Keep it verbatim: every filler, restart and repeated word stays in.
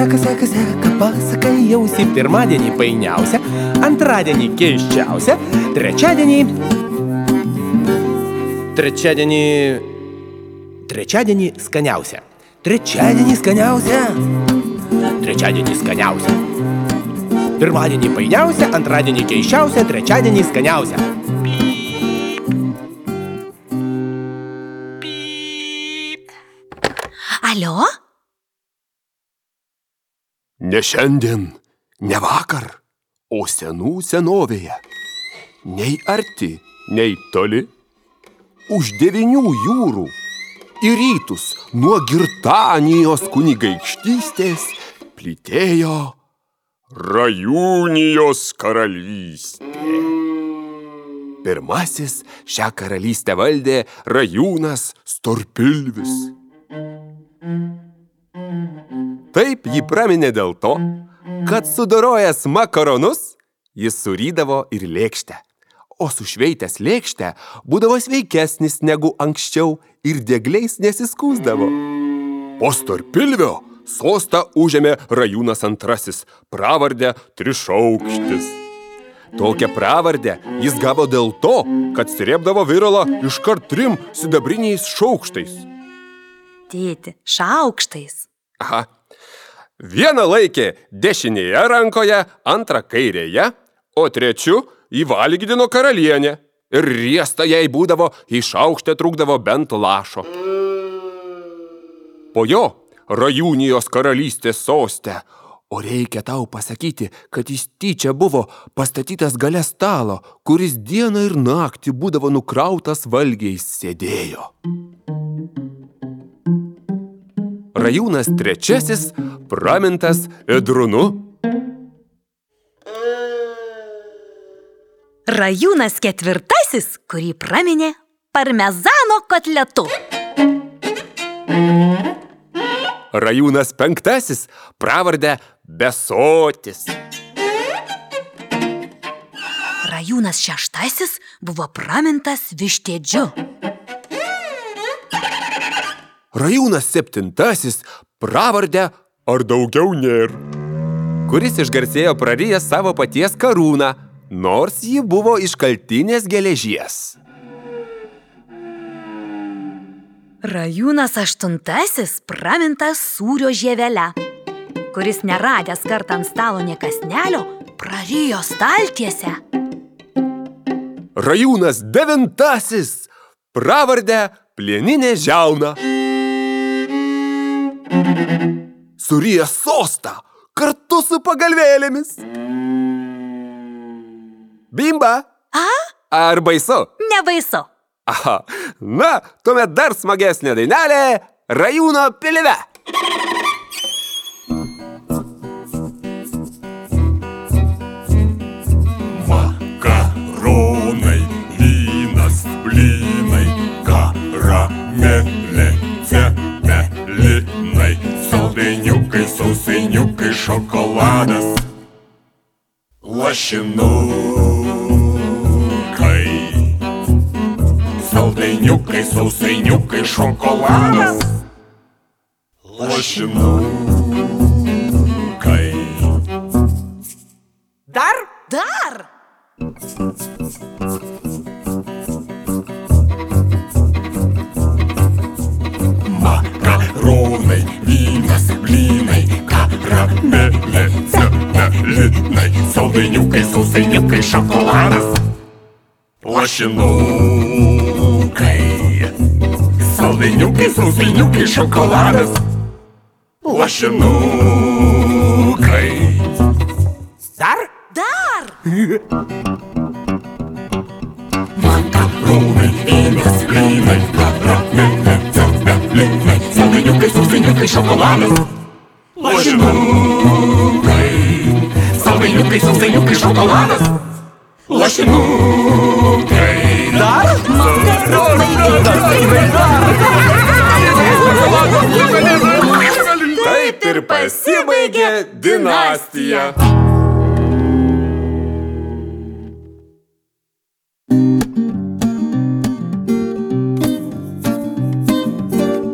seka, seka, seka, pasakai jausi. Pirmadienį painiausia, antradienį keiščiausia, trečiadienį... Trečiadienį... Trečiadienį skaniausia. Trečiadienį skaniausia. Trečiadienį skaniausia. Pirmadienį painiausia, antradienį keiščiausia, trečiadienį skaniausia. Alio? Ne šiandien, ne vakar, o senų senovėje. Nei arti, nei toli. Už devynių jūrų į rytus nuo Girtanijos kunigaikštystės plytėjo Rajūnijos karalystė. Pirmasis šią karalystę valdė Rajūnas Storpilvis. Taip jį praminė dėl to, kad sudorojęs makaronus, jis surydavo ir lėkštę, o sušveitęs lėkštę būdavo sveikesnis negu anksčiau ir degliais nesiskųsdavo. Po Storpilvio sostą užėmė Rajūnas antrasis, pravardę Trišaukštis. Tokią pravardę jis gavo dėl to, kad srėbdavo viralą iškart trim sidabriniais šaukštais. Tėti, šaukštais. Aha. Vieną laikė dešinėje rankoje, antrą kairėje, o trečiu įvalgydino karalienę. Ir riesta jai būdavo, į šaukštę trūkdavo bent lašo. Po jo Rajūnijos karalystės soste, o reikia tau pasakyti, kad jis tyčia buvo pastatytas gale stalo, kuris dieną ir naktį būdavo nukrautas valgiais sėdėjo. Rajūnas trečiasis pramintas Edrunu. Rajūnas ketvirtasis, kurį praminė parmezano kotletu. Rajūnas penktasis pravardę Besotis. Rajūnas šeštasis buvo pramintas Vištėdžiu. Rajūnas septintasis pravardę Ar daugiau nėr, kuris išgarsėjo prarijęs savo paties karūną, nors ji buvo iš kaltinės geležies. Rajūnas aštuntasis pramintas Sūrio žievele, kuris neradęs kartą ant stalo nė kąsnelio, prarijo staltiesę. Rajūnas devintasis pravardę Plieninė žiauna. Surijęs sostą kartu su pagalvėlėmis. Bimba? A? Ar baisu? Nebaisu. Aha, na, tuomet dar smagesnė dainelė Rajūno pilve. Makaronai, vynas, blynai, karamelė, cepelinai, saldainiukai, sausainiukai, šokoladas, lašinukai. Saldainiukai, sausainiukai, šokoladas, lašinukai. Dar? Dar! Makaronai, vynas, blynai, karamelė, cepelinai, saldainiukai, sausainiukai, šokoladas, lašinukai. Saldainiukai, sausainiukai, šokoladas, lašinukai. Dar? Dar! Makaronai, vynas, blynai, karamelė, cepelinai, saldainiukai, sausainiukai, šokoladas, lašinukai. Saldainiukai, sausainiukai, šokoladas, lašinukai. Dar? Taip ir pasibaigė dinastija.